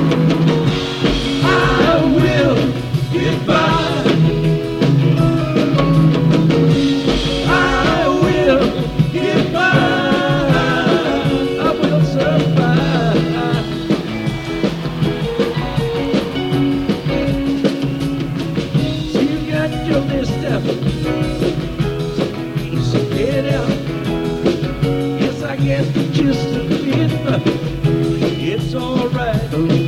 I will get by. I will get by. I will survive. So you got your misstep. So get out. Yes, I get the gist of it, but it's alright.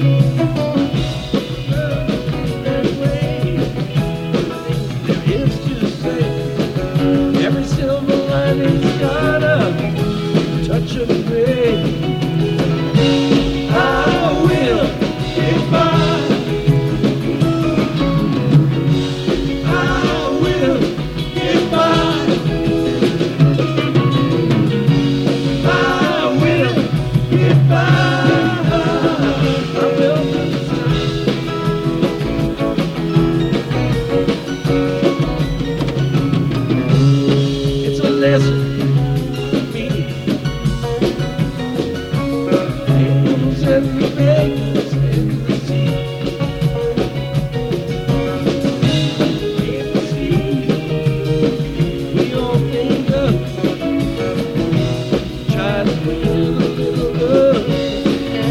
That way, there is to say, every silver lining's got a touch of gray. I will get by. I will get by. I will get by. I will get by. It's a lesson for me. Angels and the beggars in the sea. In the sea, we all think of try to win a little love.